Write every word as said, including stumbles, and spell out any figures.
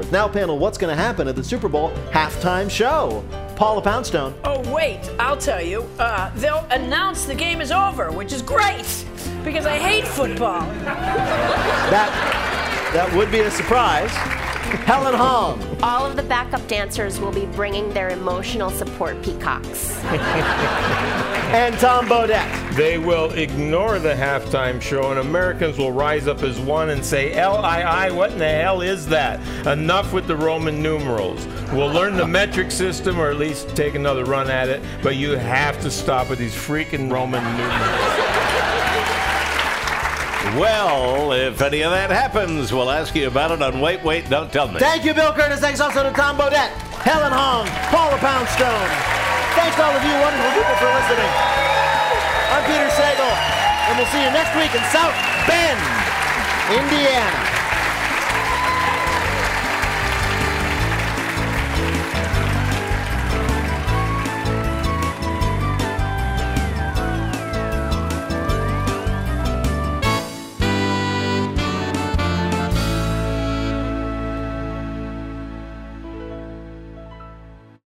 afterwards. Now, panel, what's going to happen at the Super Bowl halftime show? Paula Poundstone. Oh, wait, I'll tell you. Uh, they'll announce the game is over, which is great, because I hate football. That, that would be a surprise. Helen Hong. All of the backup dancers will be bringing their emotional support peacocks. And Tom Bodett. They will ignore the halftime show, and Americans will rise up as one and say, L I I, what in the hell is that? Enough with the Roman numerals. We'll learn the metric system, or at least take another run at it, but you have to stop with these freaking Roman numerals. Well, if any of that happens, we'll ask you about it on Wait, Wait, Don't Tell Me. Thank you, Bill Curtis. Thanks also to Tom Bodett, Helen Hong, Paula Poundstone. Thanks to all of you wonderful people for listening. I'm Peter Sagal, and we'll see you next week in South Bend, Indiana.